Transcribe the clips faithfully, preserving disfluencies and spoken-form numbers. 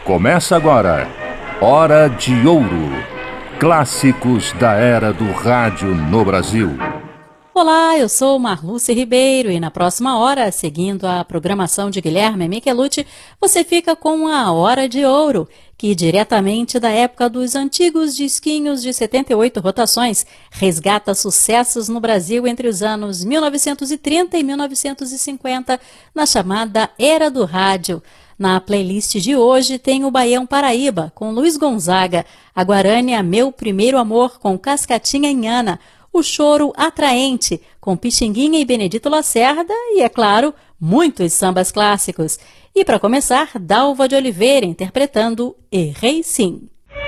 Começa agora, Hora de Ouro. Clássicos da era do rádio no Brasil. Olá, eu sou Marluce Ribeiro e na próxima hora, seguindo a programação de Guilherme Michelucci, você fica com a Hora de Ouro, que diretamente da época dos antigos disquinhos de setenta e oito rotações, resgata sucessos no Brasil entre os anos mil novecentos e trinta e mil novecentos e cinquenta, na chamada Era do Rádio. Na playlist de hoje tem o Baião Paraíba, com Luiz Gonzaga, a Guarânia Meu Primeiro Amor, com Cascatinha Inhana, o Choro Atraente, com Pixinguinha e Benedito Lacerda e, é claro, muitos sambas clássicos. E para começar, Dalva de Oliveira interpretando Errei Sim.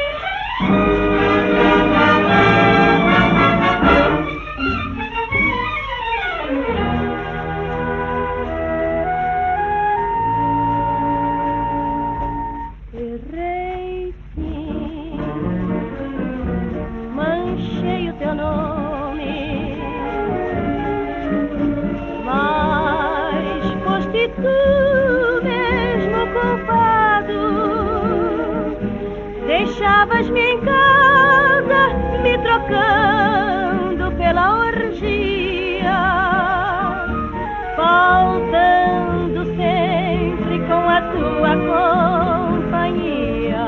Errei sim, manchei o teu nome, mas foste tu mesmo culpado. Deixavas-me em casa, me trocando pela orgia, faltando sempre com a tua companhia.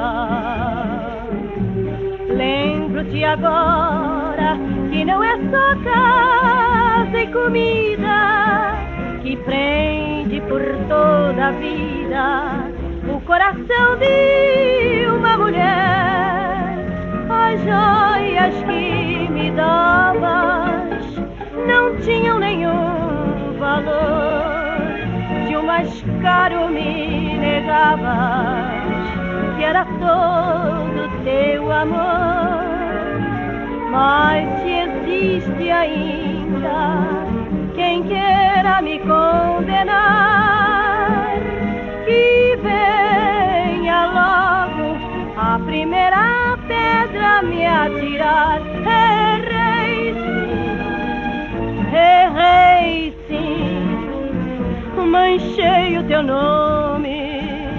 Lembro-te agora que não é só casa e comida que prende por toda a vida o coração de uma mulher. As joias que me davas não tinham nenhum valor. Se o mais caro me negavas, que era todo teu amor. Mas se existe ainda quem queira me condenar, que venha logo a primeira pedra me atirar. Errei sim, errei sim, manchei o teu nome,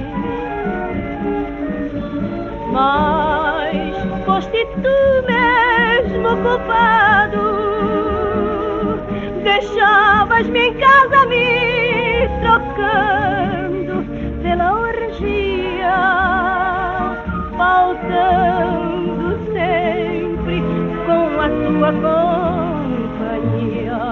mas foste tu mesmo culpado. Deixavas-me em casa me trocando pela orgia, faltando sempre com a tua companhia.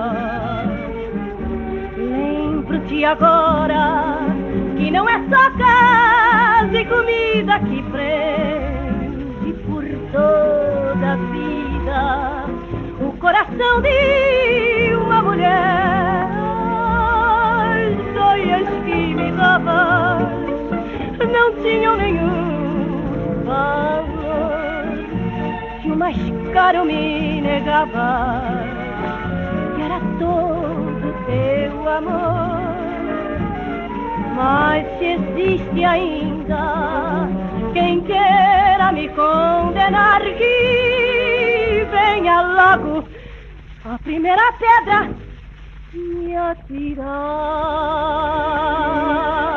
Lembro-te agora que não é só casa e comida que prende por toda a vida o coração de uma mulher. As joias que me davas não tinham nenhum valor. Se o mais caro me negavas, que era todo teu amor. Mas se existe ainda quem queira me condenar, que venha logo a primeira pedra me atirar.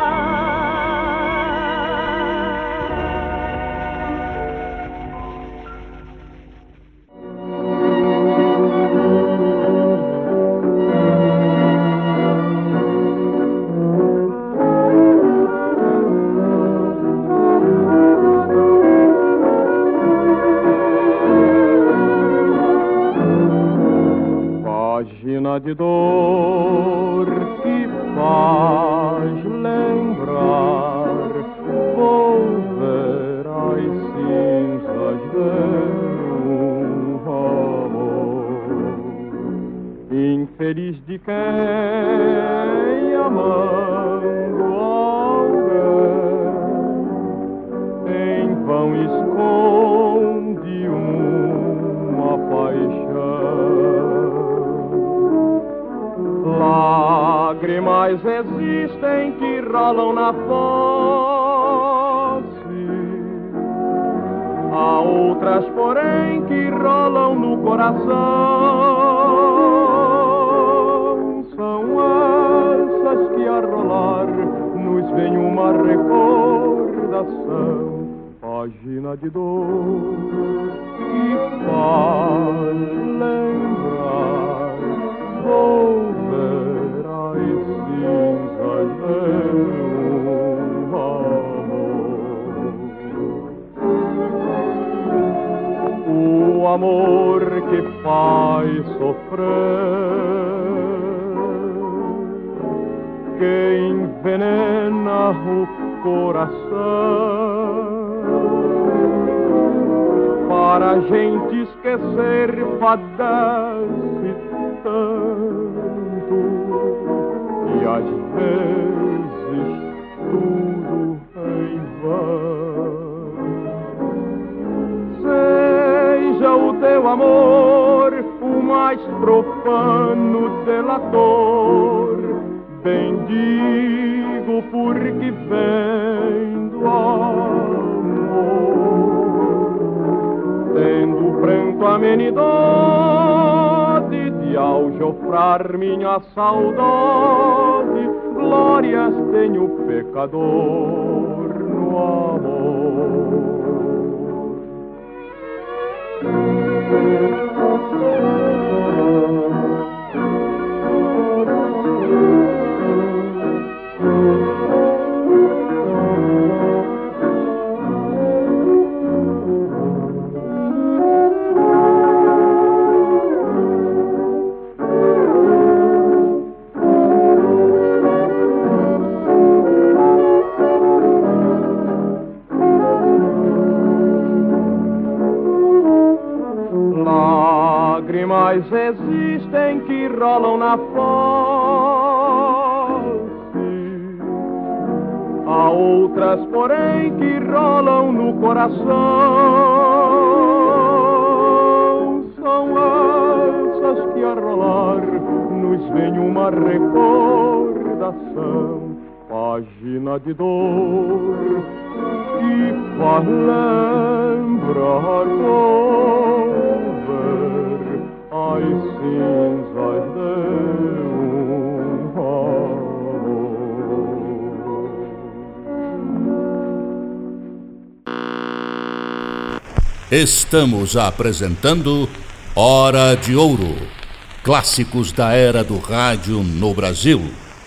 Página de dor que faz lembrar volver as cinzas de um amor infeliz, de quem amando alguém em vão esconde uma paixão. Lágrimas existem que rolam na face, há outras, porém, que rolam no coração. São essas que a rolar nos vem uma recordação recordação, página de dor que faz lembrar, volver as cinzas de um amor. O amor que faz sofrer, que envenena o coração, para a gente esquecer padece tanto, e às vezes tudo em vão. Seja o teu amor o mais profano delator, bendigo porque vem do amor, tendo pranto amenidade de aljofrar minha saudade, glórias tem o pecador no amor. Lágrimas existem que rolam na face, há outras, porém, que rolam no coração. São essas que a rolar nos vem uma recordação, página de dor que faz lembrar as cinzas de um amor. Estamos apresentando Hora de Ouro, clássicos da era do rádio no Brasil.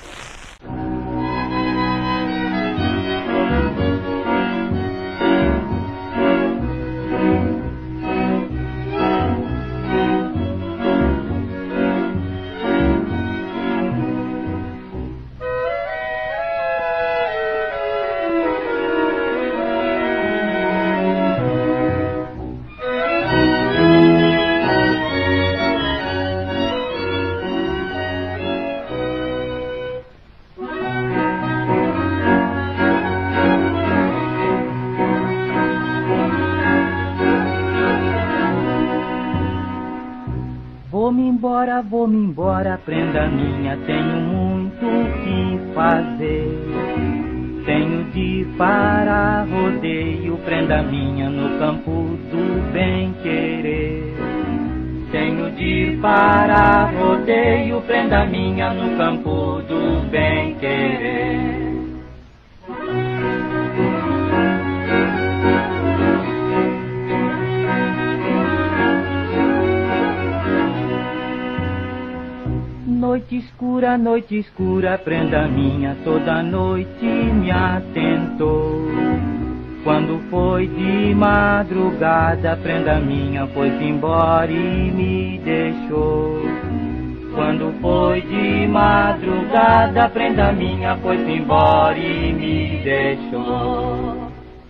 Vou-me embora, vou-me embora, prenda minha, tenho muito o que fazer. Tenho de ir para rodeio, prenda minha, no campo do bem-querer. Tenho de ir para rodeio, prenda minha, no campo do bem-querer. Noite escura, noite escura, prenda minha, toda noite me atentou. Quando foi de madrugada, prenda minha, foi-se embora e me deixou. Quando foi de madrugada, prenda minha, foi-se embora e me deixou.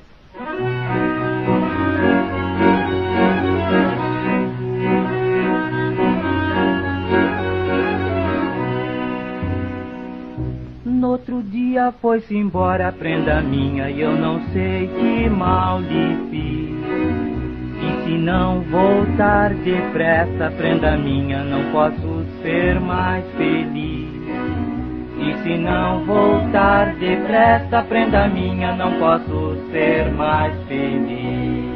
No outro dia foi-se embora, prenda minha, e eu não sei que mal lhe fiz. E se não voltar depressa, prenda minha, não posso ser mais feliz. E se não voltar depressa, prenda minha, não posso ser mais feliz.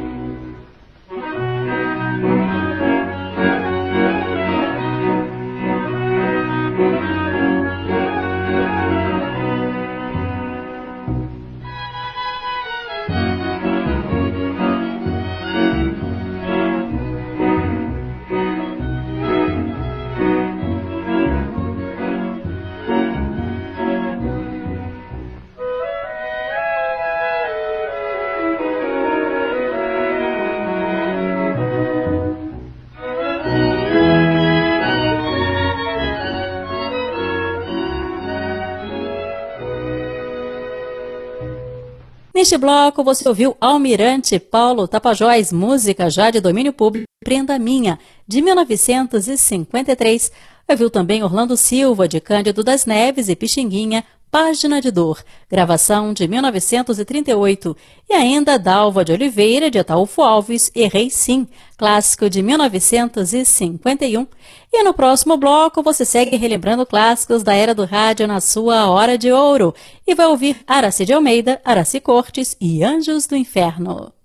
Neste bloco você ouviu Almirante Paulo Tapajós, música já de domínio público, Prenda Minha, de mil novecentos e cinquenta e três. Ouviu também Orlando Silva, de Cândido das Neves e Pixinguinha, Página de Dor, gravação de mil novecentos e trinta e oito. E ainda Dalva de Oliveira, de Ataúfo Alves, Errei Sim, clássico de mil novecentos e cinquenta e um. E no próximo bloco você segue relembrando clássicos da era do rádio na sua Hora de Ouro e vai ouvir Araci de Almeida, Araci Cortes e Anjos do Inferno.